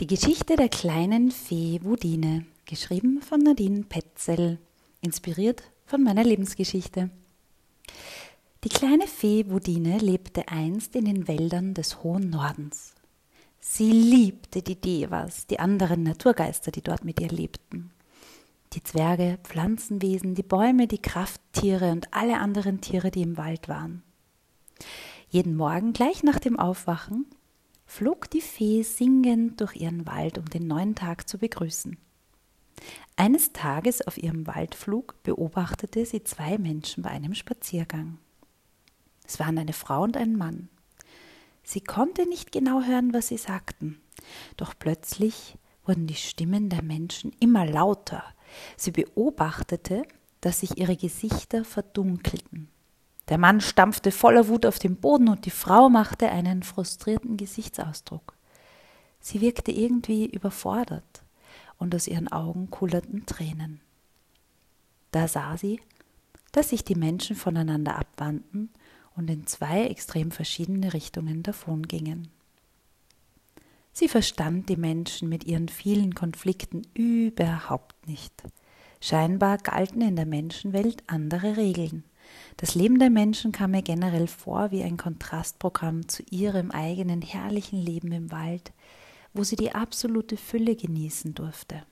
Die Geschichte der kleinen Fee Wudine, geschrieben von Nadine Petzel, inspiriert von meiner Lebensgeschichte. Die kleine Fee Wudine lebte einst in den Wäldern des hohen Nordens. Sie liebte die Devas, die anderen Naturgeister, die dort mit ihr lebten. Die Zwerge, Pflanzenwesen, die Bäume, die Krafttiere und alle anderen Tiere, die im Wald waren. Jeden Morgen, gleich nach dem Aufwachen, flog die Fee singend durch ihren Wald, um den neuen Tag zu begrüßen. Eines Tages auf ihrem Waldflug beobachtete sie zwei Menschen bei einem Spaziergang. Es waren eine Frau und ein Mann. Sie konnte nicht genau hören, was sie sagten, doch plötzlich wurden die Stimmen der Menschen immer lauter. Sie beobachtete, dass sich ihre Gesichter verdunkelten. Der Mann stampfte voller Wut auf den Boden und die Frau machte einen frustrierten Gesichtsausdruck. Sie wirkte irgendwie überfordert und aus ihren Augen kullerten Tränen. Da sah sie, dass sich die Menschen voneinander abwandten und in zwei extrem verschiedene Richtungen davongingen. Sie verstand die Menschen mit ihren vielen Konflikten überhaupt nicht. Scheinbar galten in der Menschenwelt andere Regeln. Das Leben der Menschen kam mir generell vor wie ein Kontrastprogramm zu ihrem eigenen herrlichen Leben im Wald, wo sie die absolute Fülle genießen durfte.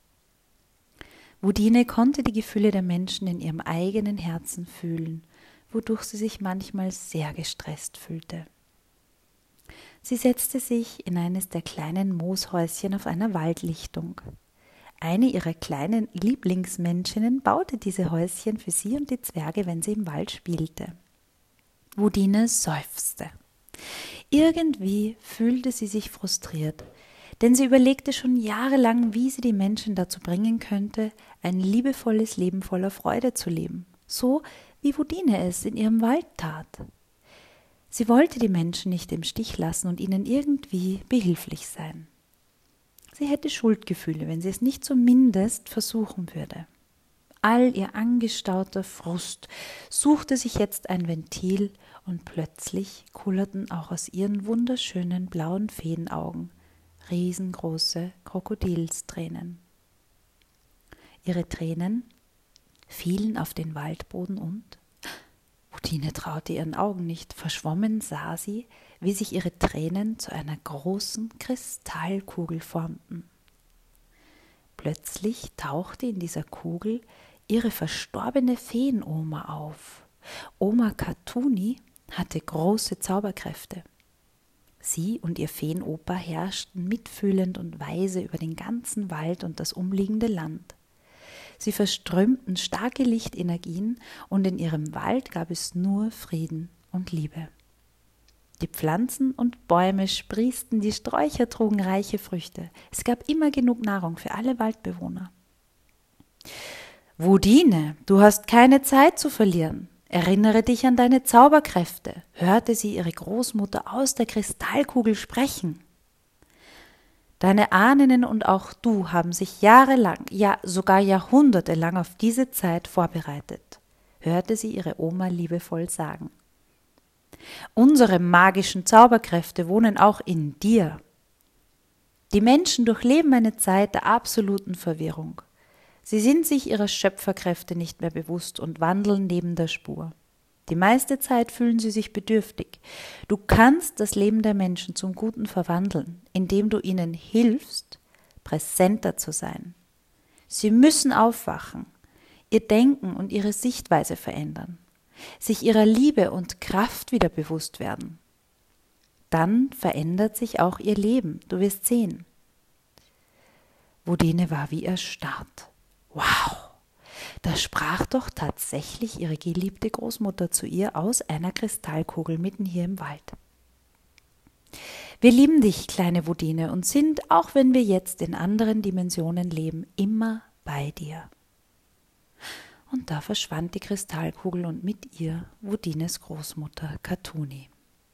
Wudine konnte die Gefühle der Menschen in ihrem eigenen Herzen fühlen, wodurch sie sich manchmal sehr gestresst fühlte. Sie setzte sich in eines der kleinen Mooshäuschen auf einer Waldlichtung. Eine ihrer kleinen Lieblingsmenschinnen baute diese Häuschen für sie und die Zwerge, wenn sie im Wald spielte. Wudine seufzte. Irgendwie fühlte sie sich frustriert, denn sie überlegte schon jahrelang, wie sie die Menschen dazu bringen könnte, ein liebevolles Leben voller Freude zu leben, so wie Wudine es in ihrem Wald tat. Sie wollte die Menschen nicht im Stich lassen und ihnen irgendwie behilflich sein. Sie hätte Schuldgefühle, wenn sie es nicht zumindest versuchen würde. All ihr angestauter Frust suchte sich jetzt ein Ventil und plötzlich kullerten auch aus ihren wunderschönen blauen Feenaugen riesengroße Krokodilstränen. Ihre Tränen fielen auf den Waldboden und Wudine traute ihren Augen nicht. Verschwommen sah sie, wie sich ihre Tränen zu einer großen Kristallkugel formten. Plötzlich tauchte in dieser Kugel ihre verstorbene Feenoma auf. Oma Katuni hatte große Zauberkräfte. Sie und ihr Feenopa herrschten mitfühlend und weise über den ganzen Wald und das umliegende Land. Sie verströmten starke Lichtenergien und in ihrem Wald gab es nur Frieden und Liebe. Die Pflanzen und Bäume sprießten, die Sträucher trugen reiche Früchte. Es gab immer genug Nahrung für alle Waldbewohner. Wudine, du hast keine Zeit zu verlieren. Erinnere dich an deine Zauberkräfte, hörte sie ihre Großmutter aus der Kristallkugel sprechen. Deine Ahnen und auch du haben sich jahrelang, ja sogar jahrhundertelang auf diese Zeit vorbereitet, hörte sie ihre Oma liebevoll sagen. Unsere magischen Zauberkräfte wohnen auch in dir. Die Menschen durchleben eine Zeit der absoluten Verwirrung. Sie sind sich ihrer Schöpferkräfte nicht mehr bewusst und wandeln neben der Spur. Die meiste Zeit fühlen sie sich bedürftig. Du kannst das Leben der Menschen zum Guten verwandeln, indem du ihnen hilfst, präsenter zu sein. Sie müssen aufwachen, ihr Denken und ihre Sichtweise verändern, sich ihrer Liebe und Kraft wieder bewusst werden. Dann verändert sich auch ihr Leben, du wirst sehen. Wudine war wie erstarrt. Wow! Da sprach doch tatsächlich ihre geliebte Großmutter zu ihr aus einer Kristallkugel mitten hier im Wald. Wir lieben dich, kleine Wudine, und sind, auch wenn wir jetzt in anderen Dimensionen leben, immer bei dir. Und da verschwand die Kristallkugel und mit ihr Wudines Großmutter Katuni.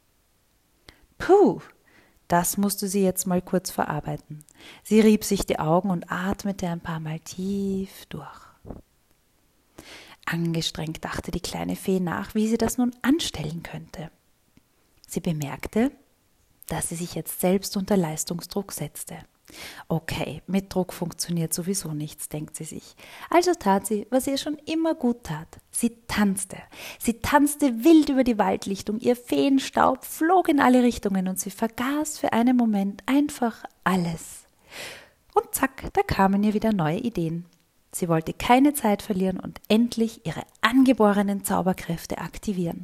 Puh, das musste sie jetzt mal kurz verarbeiten. Sie rieb sich die Augen und atmete ein paar Mal tief durch. Angestrengt dachte die kleine Fee nach, wie sie das nun anstellen könnte. Sie bemerkte, dass sie sich jetzt selbst unter Leistungsdruck setzte. Okay, mit Druck funktioniert sowieso nichts, denkt sie sich. Also tat sie, was ihr schon immer gut tat. Sie tanzte. Sie tanzte wild über die Waldlichtung, ihr Feenstaub flog in alle Richtungen und sie vergaß für einen Moment einfach alles. Und zack, da kamen ihr wieder neue Ideen. Sie wollte keine Zeit verlieren und endlich ihre angeborenen Zauberkräfte aktivieren.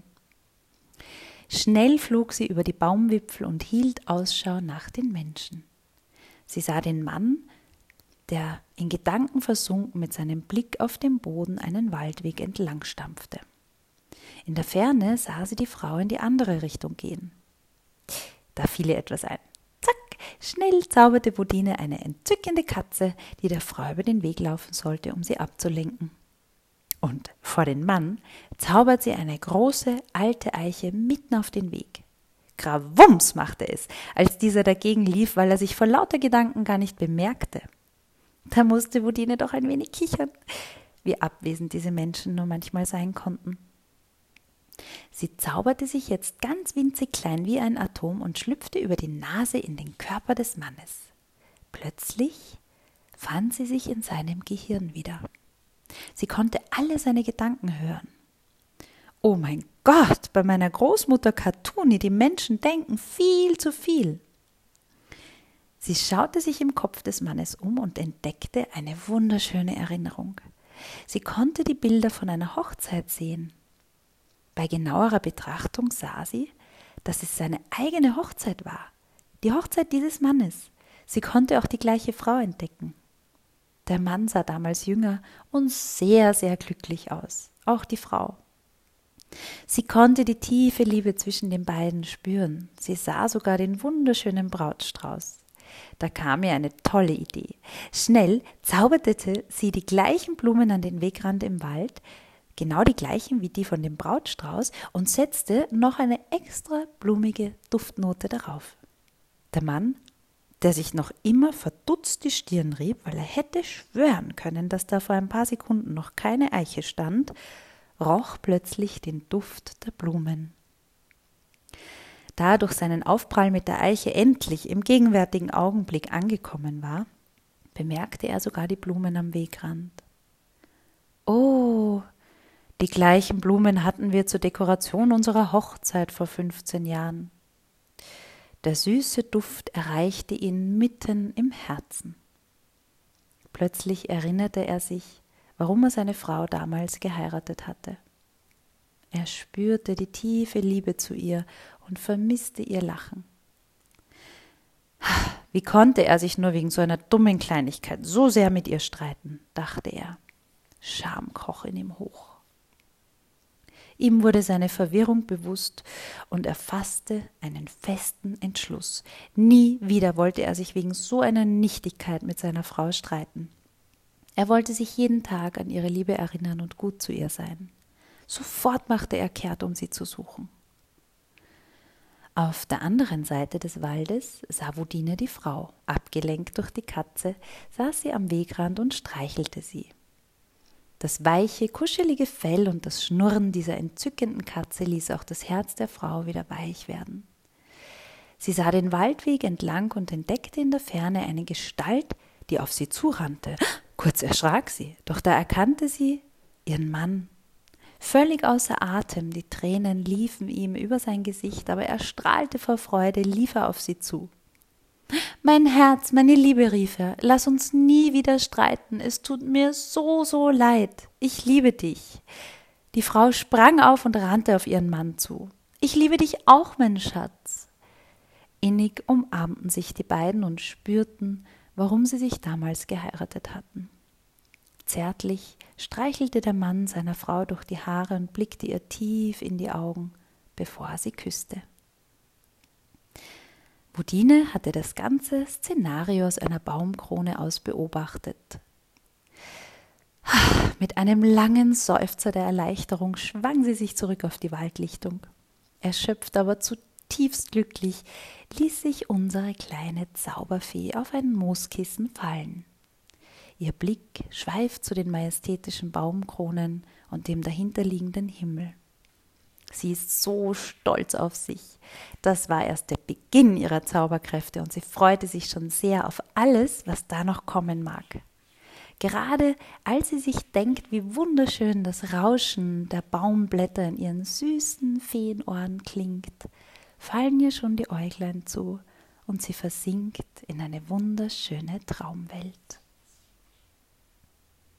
Schnell flog sie über die Baumwipfel und hielt Ausschau nach den Menschen. Sie sah den Mann, der in Gedanken versunken mit seinem Blick auf den Boden einen Waldweg entlang stampfte. In der Ferne sah sie die Frau in die andere Richtung gehen. Da fiel ihr etwas ein. Zack, schnell zauberte Budine eine entzückende Katze, die der Frau über den Weg laufen sollte, um sie abzulenken. Und vor den Mann zaubert sie eine große, alte Eiche mitten auf den Weg. Gravums machte es, als dieser dagegen lief, weil er sich vor lauter Gedanken gar nicht bemerkte. Da musste Budine doch ein wenig kichern, wie abwesend diese Menschen nur manchmal sein konnten. Sie zauberte sich jetzt ganz winzig klein wie ein Atom und schlüpfte über die Nase in den Körper des Mannes. Plötzlich fand sie sich in seinem Gehirn wieder. Sie konnte alle seine Gedanken hören. Oh mein Gott, bei meiner Großmutter Katuni, die Menschen denken viel zu viel. Sie schaute sich im Kopf des Mannes um und entdeckte eine wunderschöne Erinnerung. Sie konnte die Bilder von einer Hochzeit sehen. Bei genauerer Betrachtung sah sie, dass es seine eigene Hochzeit war, die Hochzeit dieses Mannes. Sie konnte auch die gleiche Frau entdecken. Der Mann sah damals jünger und sehr, sehr glücklich aus, auch die Frau. Sie konnte die tiefe Liebe zwischen den beiden spüren. Sie sah sogar den wunderschönen Brautstrauß. Da kam ihr eine tolle Idee. Schnell zauberte sie die gleichen Blumen an den Wegrand im Wald, genau die gleichen wie die von dem Brautstrauß, und setzte noch eine extra blumige Duftnote darauf. Der Mann, der sich noch immer verdutzt die Stirn rieb, weil er hätte schwören können, dass da vor ein paar Sekunden noch keine Eiche stand, roch plötzlich den Duft der Blumen. Da er durch seinen Aufprall mit der Eiche endlich im gegenwärtigen Augenblick angekommen war, bemerkte er sogar die Blumen am Wegrand. Oh, die gleichen Blumen hatten wir zur Dekoration unserer Hochzeit vor 15 Jahren. Der süße Duft erreichte ihn mitten im Herzen. Plötzlich erinnerte er sich, warum er seine Frau damals geheiratet hatte. Er spürte die tiefe Liebe zu ihr und vermisste ihr Lachen. Wie konnte er sich nur wegen so einer dummen Kleinigkeit so sehr mit ihr streiten, dachte er. Scham kroch in ihm hoch. Ihm wurde seine Verwirrung bewusst und er fasste einen festen Entschluss. Nie wieder wollte er sich wegen so einer Nichtigkeit mit seiner Frau streiten. Er wollte sich jeden Tag an ihre Liebe erinnern und gut zu ihr sein. Sofort machte er kehrt, um sie zu suchen. Auf der anderen Seite des Waldes sah Budine die Frau. Abgelenkt durch die Katze saß sie am Wegrand und streichelte sie. Das weiche, kuschelige Fell und das Schnurren dieser entzückenden Katze ließ auch das Herz der Frau wieder weich werden. Sie sah den Waldweg entlang und entdeckte in der Ferne eine Gestalt, die auf sie zurannte. Kurz erschrak sie, doch da erkannte sie ihren Mann. Völlig außer Atem, die Tränen liefen ihm über sein Gesicht, aber er strahlte vor Freude, lief er auf sie zu. »Mein Herz, meine Liebe«, rief er, »lass uns nie wieder streiten, es tut mir so, so leid, ich liebe dich.« Die Frau sprang auf und rannte auf ihren Mann zu. »Ich liebe dich auch, mein Schatz.« Innig umarmten sich die beiden und spürten, warum sie sich damals geheiratet hatten. Zärtlich streichelte der Mann seiner Frau durch die Haare und blickte ihr tief in die Augen, bevor er sie küsste. Budine hatte das ganze Szenario aus einer Baumkrone aus beobachtet. Mit einem langen Seufzer der Erleichterung schwang sie sich zurück auf die Waldlichtung. Erschöpft, aber zutiefst glücklich, ließ sich unsere kleine Zauberfee auf ein Mooskissen fallen. Ihr Blick schweift zu den majestätischen Baumkronen und dem dahinterliegenden Himmel. Sie ist so stolz auf sich. Das war erst der Beginn ihrer Zauberkräfte und sie freute sich schon sehr auf alles, was da noch kommen mag. Gerade als sie sich denkt, wie wunderschön das Rauschen der Baumblätter in ihren süßen Feenohren klingt, fallen ihr schon die Äuglein zu und sie versinkt in eine wunderschöne Traumwelt.